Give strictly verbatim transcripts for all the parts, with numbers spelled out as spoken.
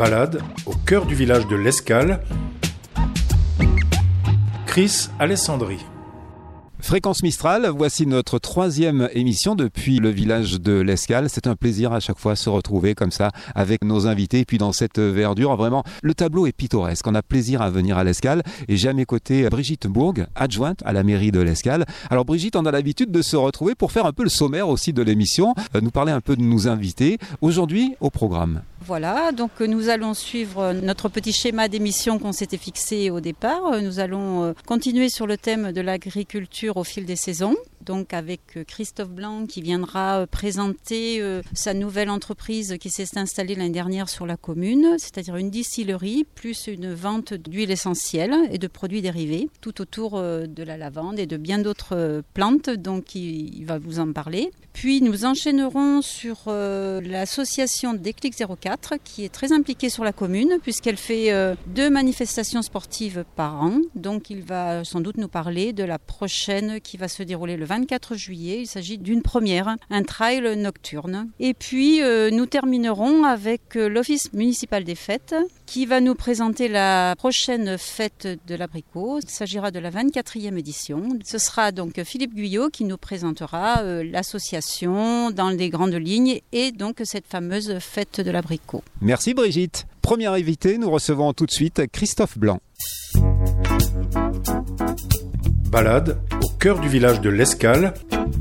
Balade au cœur du village de l'Escale. Chris Alessandri. Fréquence Mistral, voici notre troisième émission depuis le village de l'Escale. C'est un plaisir à chaque fois de se retrouver comme ça avec nos invités. Et puis dans cette verdure, vraiment, le tableau est pittoresque. On a plaisir à venir à l'Escale. Et j'ai à mes côtés Brigitte Bourg, adjointe à la mairie de l'Escale. Alors Brigitte, on a l'habitude de se retrouver pour faire un peu le sommaire aussi de l'émission, nous parler un peu de nos invités. Aujourd'hui, au programme. Voilà, donc nous allons suivre notre petit schéma d'émission qu'on s'était fixé au départ. Nous allons continuer sur le thème de l'agriculture au fil des saisons. Donc avec Christophe Blanc qui viendra présenter sa nouvelle entreprise qui s'est installée l'année dernière sur la commune, c'est-à-dire une distillerie plus une vente d'huile essentielle et de produits dérivés tout autour de la lavande et de bien d'autres plantes, donc il va vous en parler. Puis nous enchaînerons sur l'association Déclic zéro quatre qui est très impliquée sur la commune puisqu'elle fait deux manifestations sportives par an. Donc il va sans doute nous parler de la prochaine qui va se dérouler le vingt-quatre juillet. Il s'agit d'une première, un trail nocturne. Et puis euh, nous terminerons avec euh, l'Office municipal des fêtes qui va nous présenter la prochaine fête de l'abricot. Il s'agira de la vingt-quatrième édition. Ce sera donc Philippe Guyot qui nous présentera euh, l'association dans les grandes lignes et donc cette fameuse fête de l'abricot. Merci Brigitte. Première invitée, nous recevons tout de suite Christophe Blanc. Balade au cœur du village de l'Escale.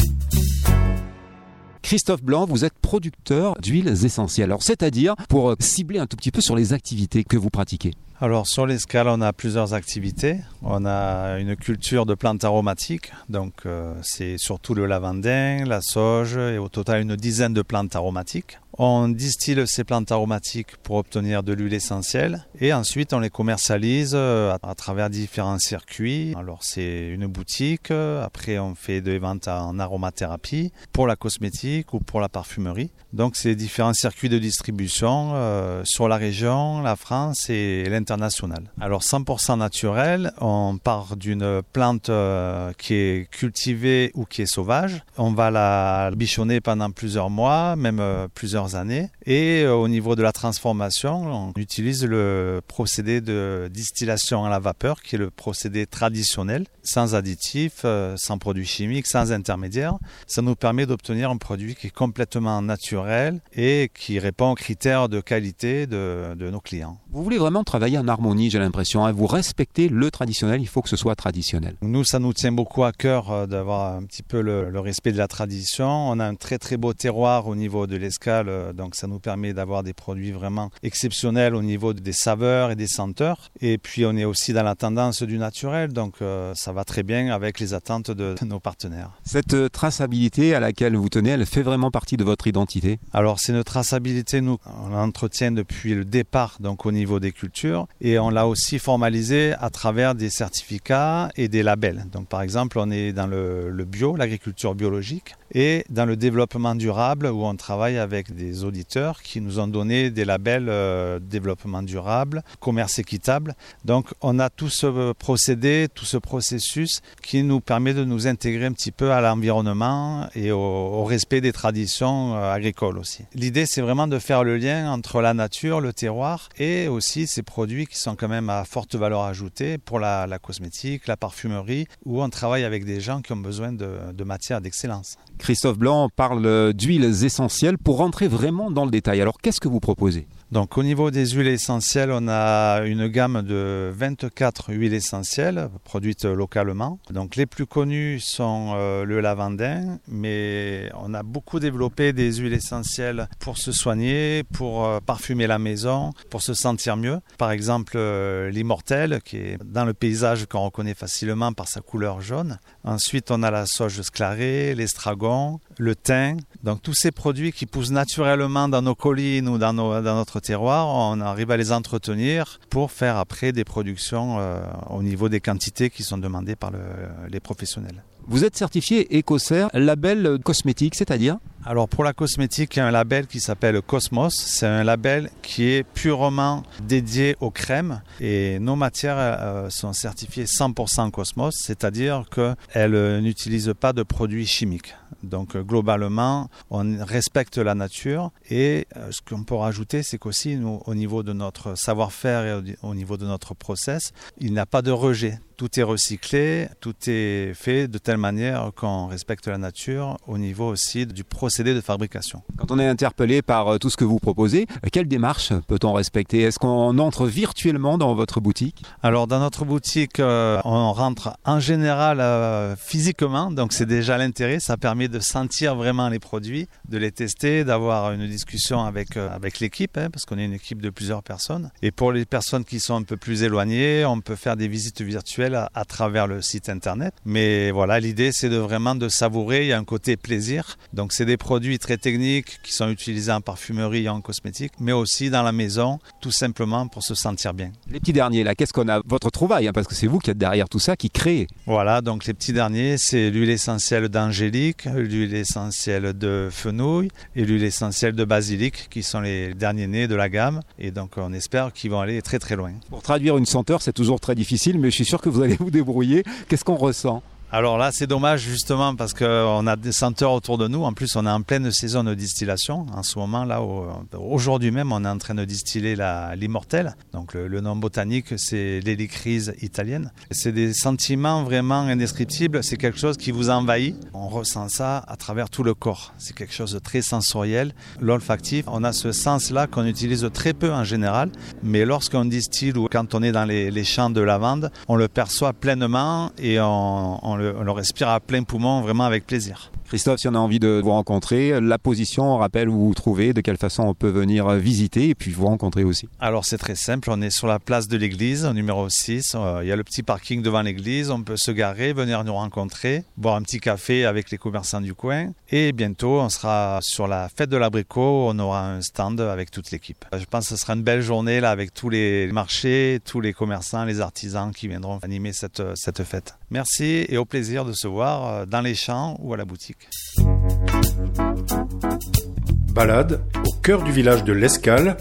Christophe Blanc, vous êtes producteur d'huiles essentielles. Alors, c'est-à-dire pour cibler un tout petit peu sur les activités que vous pratiquez. Alors sur l'Escale, on a plusieurs activités. On a une culture de plantes aromatiques, donc euh, c'est surtout le lavandin, la sauge et au total une dizaine de plantes aromatiques. On distille ces plantes aromatiques pour obtenir de l'huile essentielle et ensuite on les commercialise à, à travers différents circuits. Alors c'est une boutique, après on fait des ventes en aromathérapie pour la cosmétique ou pour la parfumerie. Donc c'est différents circuits de distribution euh, sur la région, la France et l'international. Alors cent pour cent naturel, on part d'une plante euh, qui est cultivée ou qui est sauvage. On va la bichonner pendant plusieurs mois, même euh, plusieurs années. Et euh, au niveau de la transformation, on utilise le procédé de distillation à la vapeur, qui est le procédé traditionnel, sans additifs, euh, sans produits chimiques, sans intermédiaires. Ça nous permet d'obtenir un produit qui est complètement naturel et qui répond aux critères de qualité de, de nos clients. Vous voulez vraiment travailler en harmonie, j'ai l'impression. Hein. Vous respectez le traditionnel, il faut que ce soit traditionnel. Nous, ça nous tient beaucoup à cœur d'avoir un petit peu le, le respect de la tradition. On a un très très beau terroir au niveau de l'Escale, donc ça nous permet d'avoir des produits vraiment exceptionnels au niveau des saveurs et des senteurs. Et puis on est aussi dans la tendance du naturel, donc euh, ça va très bien avec les attentes de, de nos partenaires. Cette traçabilité à laquelle vous tenez, elle fait vraiment partie de votre identité? Alors c'est une traçabilité, nous, on l'entretient depuis le départ, donc au niveau des cultures, et on l'a aussi formalisé à travers des certificats et des labels. Donc par exemple, on est dans le, le bio, l'agriculture biologique, et dans le développement durable où on travaille avec des auditeurs qui nous ont donné des labels euh, développement durable, commerce équitable. Donc on a tout ce procédé, tout ce processus qui nous permet de nous intégrer un petit peu à l'environnement et au, au respect des traditions euh, agricoles aussi. L'idée, c'est vraiment de faire le lien entre la nature, le terroir et aussi ces produits qui sont quand même à forte valeur ajoutée pour la, la cosmétique, la parfumerie, où on travaille avec des gens qui ont besoin de, de matières d'excellence. Christophe Blanc parle d'huiles essentielles. Pour rentrer vraiment dans le détail, alors qu'est-ce que vous proposez ? Donc au niveau des huiles essentielles, on a une gamme de vingt-quatre huiles essentielles produites localement. Donc les plus connues sont euh, le lavandin, mais on a beaucoup développé des huiles essentielles pour se soigner, pour euh, parfumer la maison, pour se sentir mieux. Par exemple euh, l'immortelle qui est dans le paysage qu'on reconnaît facilement par sa couleur jaune. Ensuite on a la sauge sclarée, l'estragon, le thym. Donc tous ces produits qui poussent naturellement dans nos collines ou dans, nos, dans notre terroir, on arrive à les entretenir pour faire après des productions euh, au niveau des quantités qui sont demandées par le, les professionnels. Vous êtes certifié Écocert, label cosmétique, c'est-à-dire ? Alors pour la cosmétique, il y a un label qui s'appelle Cosmos. C'est un label qui est purement dédié aux crèmes et nos matières euh, sont certifiées cent pour cent Cosmos, c'est-à-dire qu'elles n'utilisent pas de produits chimiques. Donc euh, globalement, on respecte la nature et euh, ce qu'on peut rajouter, c'est qu'aussi nous, au niveau de notre savoir-faire et au, au niveau de notre process, il n'y a pas de rejet. Tout est recyclé, tout est fait de telle manière qu'on respecte la nature au niveau aussi du procédé de fabrication. Quand on est interpellé par tout ce que vous proposez, quelle démarche peut-on respecter? Est-ce qu'on entre virtuellement dans votre boutique? Alors dans notre boutique, euh, on rentre en général euh, physiquement, donc c'est déjà l'intérêt, ça permet de sentir vraiment les produits, de les tester, d'avoir une discussion avec, euh, avec l'équipe, hein, parce qu'on est une équipe de plusieurs personnes. Et pour les personnes qui sont un peu plus éloignées, on peut faire des visites virtuelles à, à travers le site internet. Mais voilà, l'idée c'est de vraiment de savourer, il y a un côté plaisir. Donc c'est des produits très techniques qui sont utilisés en parfumerie et en cosmétique, mais aussi dans la maison, tout simplement pour se sentir bien. Les petits derniers, là, qu'est-ce qu'on a? Votre trouvaille, hein, parce que c'est vous qui êtes derrière tout ça, qui crée. Voilà, donc les petits derniers, c'est l'huile essentielle d'angélique, l'huile essentielle de fenouil et l'huile essentielle de basilic, qui sont les derniers nés de la gamme. Et donc on espère qu'ils vont aller très très loin. Pour traduire une senteur, c'est toujours très difficile, mais je suis sûr que vous allez vous débrouiller. Qu'est-ce qu'on ressent? Alors là, c'est dommage justement parce qu'on a des senteurs autour de nous. En plus, on est en pleine saison de distillation. En ce moment, là, aujourd'hui même, on est en train de distiller la, l'immortelle. Donc le, le nom botanique, c'est l'hélicryse italienne. C'est des sentiments vraiment indescriptibles. C'est quelque chose qui vous envahit. On ressent ça à travers tout le corps. C'est quelque chose de très sensoriel. L'olfactif, on a ce sens-là qu'on utilise très peu en général. Mais lorsqu'on distille ou quand on est dans les, les champs de lavande, on le perçoit pleinement et on, on On le respire à plein poumon, vraiment avec plaisir. Christophe, si on a envie de vous rencontrer, la position, on rappelle où vous vous trouvez, de quelle façon on peut venir visiter et puis vous rencontrer aussi. Alors c'est très simple, on est sur la place de l'église, au numéro six, il y a le petit parking devant l'église, on peut se garer, venir nous rencontrer, boire un petit café avec les commerçants du coin et bientôt on sera sur la fête de l'abricot, on aura un stand avec toute l'équipe. Je pense que ce sera une belle journée là avec tous les marchés, tous les commerçants, les artisans qui viendront animer cette, cette fête. Merci et au plaisir de se voir dans les champs ou à la boutique. Balade au cœur du village de l'Escale.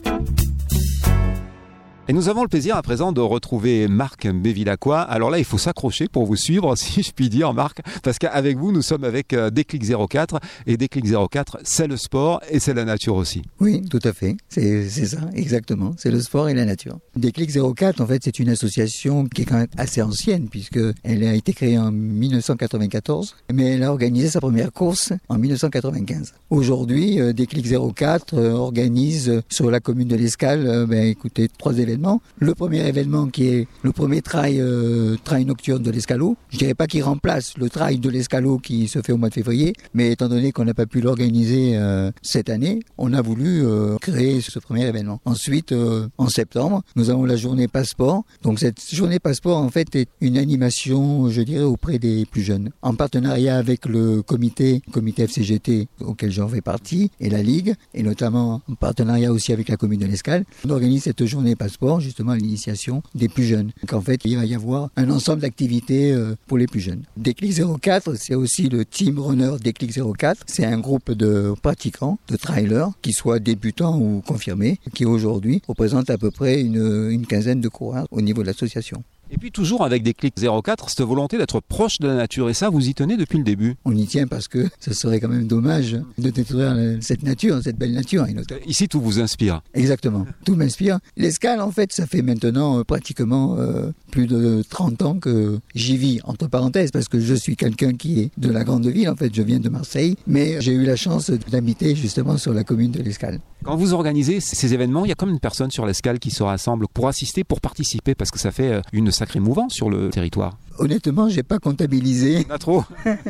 Et nous avons le plaisir à présent de retrouver Marc Bevilacqua. Alors là, il faut s'accrocher pour vous suivre, si je puis dire, Marc, parce qu'avec vous, nous sommes avec Déclic zéro quatre. Et Déclic zéro quatre, c'est le sport et c'est la nature aussi. Oui, tout à fait. C'est, c'est ça, exactement. C'est le sport et la nature. Déclic zéro quatre, en fait, c'est une association qui est quand même assez ancienne, puisqu'elle a été créée en dix-neuf cent quatre-vingt-quatorze, mais elle a organisé sa première course en dix-neuf cent quatre-vingt-quinze. Aujourd'hui, Déclic zéro quatre organise sur la commune de l'Escale, ben, écoutez, trois événements. Le premier événement qui est le premier trail, euh, trail nocturne de l'Escalot. Je dirais pas qu'il remplace le trail de l'Escalot qui se fait au mois de février, mais étant donné qu'on n'a pas pu l'organiser euh, cette année, on a voulu euh, créer ce premier événement. Ensuite, euh, en septembre, nous avons la journée passeport. Donc cette journée passeport, en fait, est une animation, je dirais, auprès des plus jeunes. En partenariat avec le comité, comité F C G T, auquel j'en fais partie, et la Ligue, et notamment en partenariat aussi avec la commune de l'Escale, on organise cette journée passeport justement à l'initiation des plus jeunes. Donc en fait, il va y avoir un ensemble d'activités euh, pour les plus jeunes. Déclic zéro quatre, c'est aussi le team runner Déclic zéro quatre. C'est un groupe de pratiquants, de trailers, qui soient débutants ou confirmés, qui aujourd'hui représentent à peu près une, une quinzaine de coureurs au niveau de l'association. Et puis toujours avec Déclic zéro quatre, cette volonté d'être proche de la nature. Et ça, vous y tenez depuis le début. On y tient parce que ce serait quand même dommage de détruire cette nature, cette belle nature. Ici, tout vous inspire. Exactement, tout m'inspire. L'Escale, en fait, ça fait maintenant euh, pratiquement euh, plus de trente ans que j'y vis, entre parenthèses, parce que je suis quelqu'un qui est de la grande ville. En fait, je viens de Marseille, mais j'ai eu la chance d'habiter justement sur la commune de l'Escale. Quand vous organisez ces événements, il y a combien de personnes sur l'Escale qui se rassemblent pour assister, pour participer, parce que ça fait une sacrée mouvance sur le territoire. Honnêtement, j'ai pas comptabilisé. On a trop.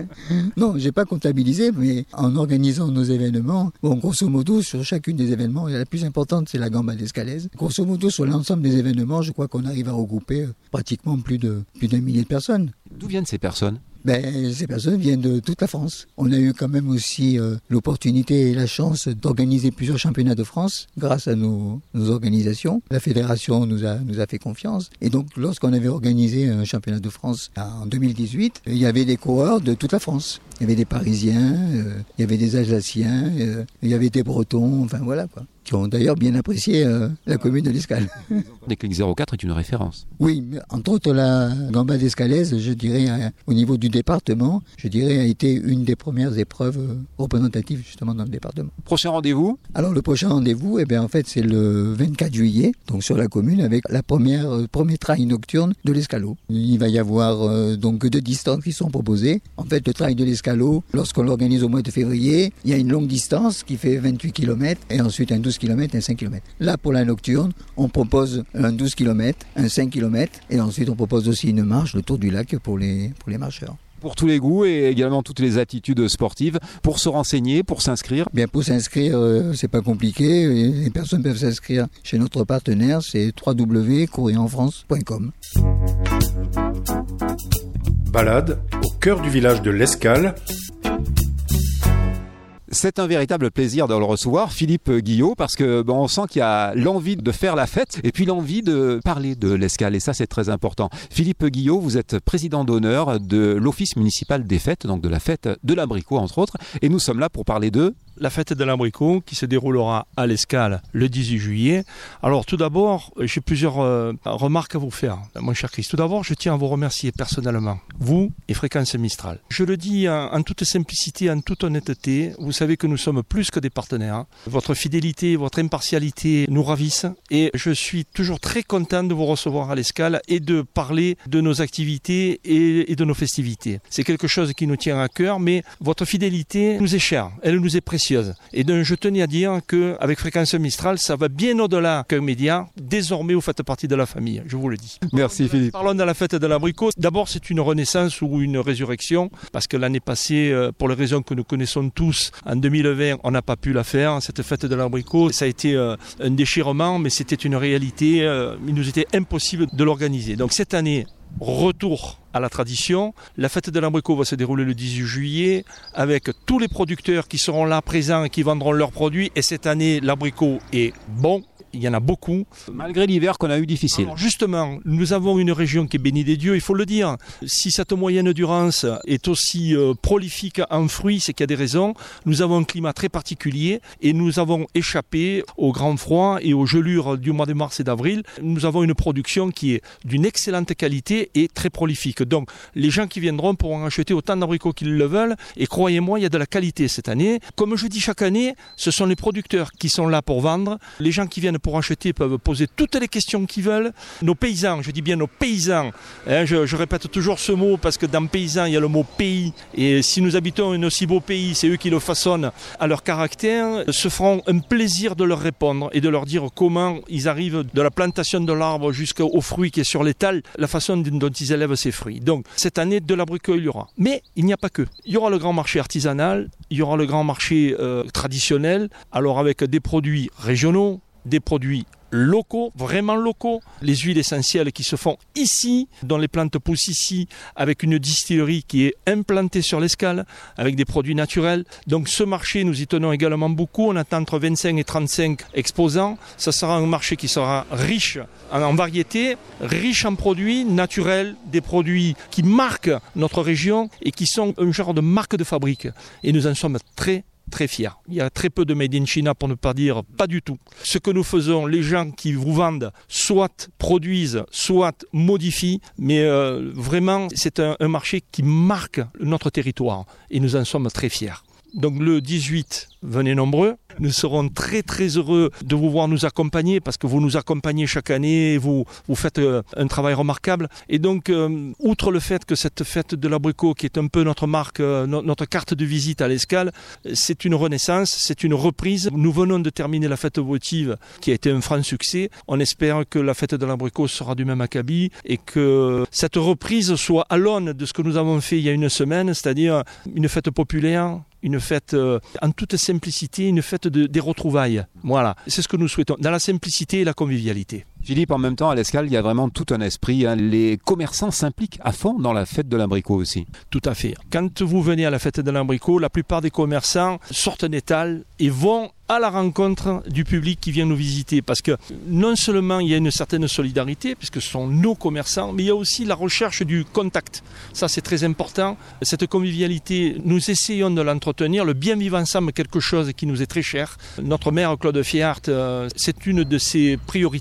Non, j'ai pas comptabilisé, mais en organisant nos événements, bon, grosso modo, sur chacune des événements, la plus importante, c'est la gambade escalaise. Grosso modo, sur l'ensemble des événements, je crois qu'on arrive à regrouper pratiquement plus de plus d'un millier de personnes. D'où viennent ces personnes ? Ben, ces personnes viennent de toute la France. On a eu quand même aussi euh, l'opportunité et la chance d'organiser plusieurs championnats de France grâce à nos, nos organisations. La fédération nous a, nous a fait confiance. Et donc, lorsqu'on avait organisé un championnat de France en deux mille dix-huit, il y avait des coureurs de toute la France. Il y avait des Parisiens, euh, il y avait des Alsaciens, euh, il y avait des Bretons, enfin voilà quoi, qui ont d'ailleurs bien apprécié euh, la commune de l'Escale. Déclic zéro quatre est une référence. Oui, mais entre autres la gambade escalaise, je dirais, euh, au niveau du département, je dirais, a été une des premières épreuves représentatives justement dans le département. Prochain rendez-vous ? Alors le prochain rendez-vous, eh bien, en fait, c'est le vingt-quatre juillet, donc sur la commune, avec la première euh, premier trail nocturne de l'Escalot. Il va y avoir euh, donc deux distances qui sont proposées. En fait, le trail de l'Escalot, lorsqu'on l'organise au mois de février, il y a une longue distance qui fait vingt-huit kilomètres et ensuite un douze kilomètres et un cinq kilomètres. Là, pour la nocturne, on propose un douze kilomètres, un cinq kilomètres et ensuite on propose aussi une marche, le tour du lac pour les, pour les marcheurs. Pour tous les goûts et également toutes les attitudes sportives, pour se renseigner, pour s'inscrire. Bien, pour s'inscrire, euh, c'est pas compliqué. Les personnes peuvent s'inscrire chez notre partenaire, c'est w w w point courrier en france point com. Balade au cœur du village de l'Escale. C'est un véritable plaisir de le recevoir, Philippe Guillot, parce que bon, on sent qu'il y a l'envie de faire la fête et puis l'envie de parler de l'Escale, et ça c'est très important. Philippe Guillot, vous êtes président d'honneur de l'Office municipal des fêtes, donc de la fête de l'Abricot entre autres, et nous sommes là pour parler de... La fête de l'Abricot qui se déroulera à l'Escale le dix-huit juillet. Alors tout d'abord, j'ai plusieurs euh, remarques à vous faire, mon cher Christ. Tout d'abord, je tiens à vous remercier personnellement, vous et Fréquence Mistral. Je le dis en, en toute simplicité, en toute honnêteté, vous savez que nous sommes plus que des partenaires. Votre fidélité, votre impartialité nous ravissent et je suis toujours très content de vous recevoir à l'Escale et de parler de nos activités et, et de nos festivités. C'est quelque chose qui nous tient à cœur, mais votre fidélité nous est chère, elle nous est précieuse. Et donc je tenais à dire qu'avec Fréquence Mistral, ça va bien au-delà qu'un média. Désormais, vous faites partie de la famille, je vous le dis. Merci Philippe. Parlons de la fête de l'Abricot. D'abord, c'est une renaissance ou une résurrection, parce que l'année passée, pour les raisons que nous connaissons tous, en deux mille vingt, on n'a pas pu la faire. Cette fête de l'Abricot, ça a été un déchirement, mais c'était une réalité. Il nous était impossible de l'organiser. Donc cette année, retour à la tradition. La fête de l'Abricot va se dérouler le dix-huit juillet avec tous les producteurs qui seront là présents et qui vendront leurs produits. Et cette année, l'abricot est bon. Il y en a beaucoup. Malgré l'hiver qu'on a eu difficile. Alors justement, nous avons une région qui est bénie des dieux, il faut le dire. Si cette moyenne Durance est aussi euh, prolifique en fruits, c'est qu'il y a des raisons. Nous avons un climat très particulier et nous avons échappé au grand froid et aux gelures du mois de mars et d'avril. Nous avons une production qui est d'une excellente qualité et très prolifique. Donc les gens qui viendront pourront acheter autant d'abricots qu'ils le veulent. Et croyez-moi, il y a de la qualité cette année. Comme je dis chaque année, ce sont les producteurs qui sont là pour vendre. Les gens qui viennent pour acheter peuvent poser toutes les questions qu'ils veulent. Nos paysans, je dis bien nos paysans, hein, je, je répète toujours ce mot parce que dans paysan il y a le mot pays, et si nous habitons un aussi beau pays, c'est eux qui le façonnent à leur caractère, se feront un plaisir de leur répondre et de leur dire comment ils arrivent de la plantation de l'arbre jusqu'au fruit qui est sur l'étal, la façon dont ils élèvent ces fruits. Donc cette année de l'abricot il y aura. Mais il n'y a pas que. Il y aura le grand marché artisanal, il y aura le grand marché euh, traditionnel, alors avec des produits régionaux, des produits locaux, vraiment locaux, les huiles essentielles qui se font ici, dont les plantes poussent ici, avec une distillerie qui est implantée sur l'Escale, avec des produits naturels. Donc ce marché, nous y tenons également beaucoup, on attend entre vingt-cinq et trente-cinq exposants. Ça sera un marché qui sera riche en variétés, riche en produits naturels, des produits qui marquent notre région et qui sont un genre de marque de fabrique. Et nous en sommes très très fiers. Il y a très peu de made in China, pour ne pas dire pas du tout. Ce que nous faisons, les gens qui vous vendent, soit produisent, soit modifient, mais euh, vraiment, c'est un, un marché qui marque notre territoire et nous en sommes très fiers. Donc le dix-huit, venez nombreux. Nous serons très très heureux de vous voir nous accompagner parce que vous nous accompagnez chaque année et vous, vous faites euh, un travail remarquable. Et donc, euh, outre le fait que cette fête de l'abricot, qui est un peu notre marque, euh, no- notre carte de visite à l'Escale, c'est une renaissance, c'est une reprise. Nous venons de terminer la fête votive qui a été un franc succès. On espère que la fête de l'abricot sera du même acabit et que cette reprise soit à l'aune de ce que nous avons fait il y a une semaine, c'est-à-dire une fête populaire, une fête euh, en toute simplicité, une fête de, des retrouvailles. Voilà, c'est ce que nous souhaitons, dans la simplicité et la convivialité. Philippe, en même temps, à l'Escale, il y a vraiment tout un esprit. Hein. Les commerçants s'impliquent à fond dans la fête de l'abricot aussi. Tout à fait. Quand vous venez à la fête de l'abricot, la plupart des commerçants sortent d'étal et vont à la rencontre du public qui vient nous visiter. Parce que non seulement il y a une certaine solidarité, puisque ce sont nos commerçants, mais il y a aussi la recherche du contact. Ça, c'est très important. Cette convivialité, nous essayons de l'entretenir. Le bien vivre ensemble, quelque chose qui nous est très cher. Notre maire, Claude Fiart, c'est une de ses priorités. Je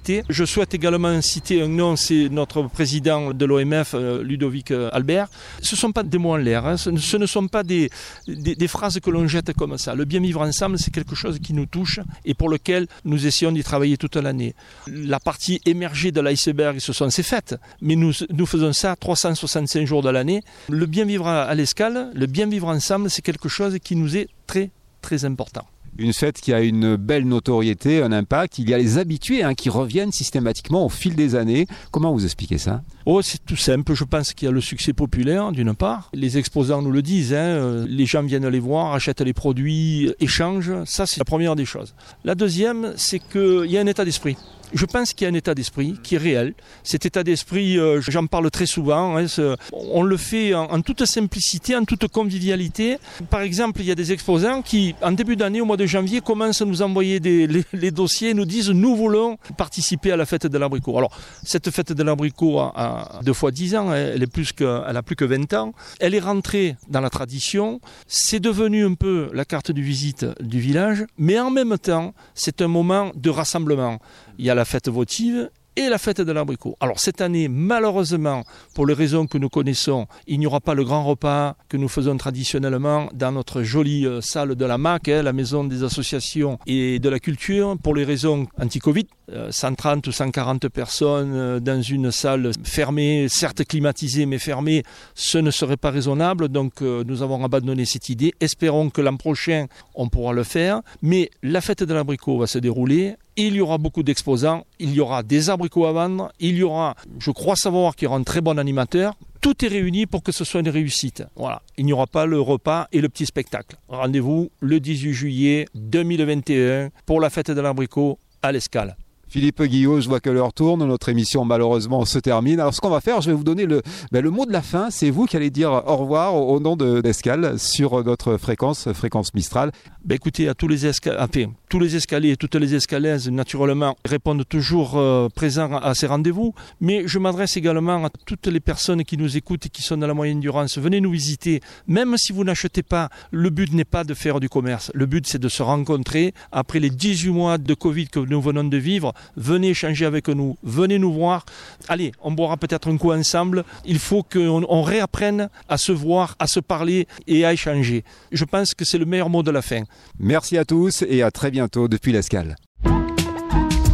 souhaite également citer un nom, c'est notre président de l'O M F, Ludovic Albert. Ce ne sont pas des mots en l'air, hein. ce, ce ne sont pas des, des, des phrases que l'on jette comme ça. Le bien vivre ensemble, c'est quelque chose qui nous touche et pour lequel nous essayons d'y travailler toute l'année. La partie émergée de l'iceberg, ce sont ces fêtes, mais nous, nous faisons ça trois cent soixante-cinq jours de l'année. Le bien vivre à, à l'Escale, le bien vivre ensemble, c'est quelque chose qui nous est très, très important. Une fête qui a une belle notoriété, un impact. Il y a les habitués hein, qui reviennent systématiquement au fil des années. Comment vous expliquez ça ? Oh, c'est tout simple. Je pense qu'il y a le succès populaire, d'une part. Les exposants nous le disent. Hein. Les gens viennent les voir, achètent les produits, échangent. Ça, c'est la première des choses. La deuxième, c'est qu'il y a un état d'esprit. Je pense qu'il y a un état d'esprit qui est réel. Cet état d'esprit, euh, j'en parle très souvent, hein, on le fait en, en toute simplicité, en toute convivialité. Par exemple, il y a des exposants qui, en début d'année, au mois de janvier, commencent à nous envoyer des, les, les dossiers et nous disent « nous voulons participer à la fête de l'abricot ». Alors, cette fête de l'abricot a, a deux fois dix ans, elle, est plus que, elle a plus que vingt ans. Elle est rentrée dans la tradition, c'est devenu un peu la carte de visite du village, mais en même temps, c'est un moment de rassemblement. Il y a la fête votive et la fête de l'abricot. Alors cette année, malheureusement, pour les raisons que nous connaissons, il n'y aura pas le grand repas que nous faisons traditionnellement dans notre jolie salle de la M A C, hein, la maison des associations et de la culture, pour les raisons anti-Covid. cent trente ou cent quarante personnes dans une salle fermée, certes climatisée mais fermée, ce ne serait pas raisonnable. Donc nous avons abandonné cette idée. Espérons que l'an prochain, on pourra le faire. Mais la fête de l'abricot va se dérouler. Il y aura beaucoup d'exposants, il y aura des abricots à vendre, il y aura, je crois savoir qu'il y aura un très bon animateur. Tout est réuni pour que ce soit une réussite. Voilà. Il n'y aura pas le repas et le petit spectacle. Rendez-vous le dix-huit juillet deux mille vingt et un pour la fête de l'abricot à l'Escale. Philippe Guillot, je vois que l'heure tourne, notre émission malheureusement se termine. Alors ce qu'on va faire, je vais vous donner le, ben, le mot de la fin. C'est vous qui allez dire au revoir au, au nom de d'Escale sur notre fréquence, fréquence Mistral. Ben, écoutez, à tous les, esca... enfin, tous les escaliers et toutes les escalaises, naturellement, répondent toujours euh, présents à ces rendez-vous. Mais je m'adresse également à toutes les personnes qui nous écoutent et qui sont dans la moyenne Durance. Venez nous visiter. Même si vous n'achetez pas, le but n'est pas de faire du commerce. Le but, c'est de se rencontrer. Après les dix-huit mois de Covid que nous venons de vivre, venez échanger avec nous, venez nous voir. Allez, on boira peut-être un coup ensemble. Il faut qu'on on réapprenne à se voir, à se parler et à échanger. Je pense que c'est le meilleur mot de la fin. Merci à tous et à très bientôt depuis l'Escale.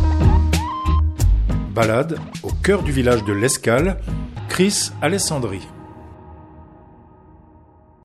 Balade au cœur du village de l'Escale, Chris Alessandri.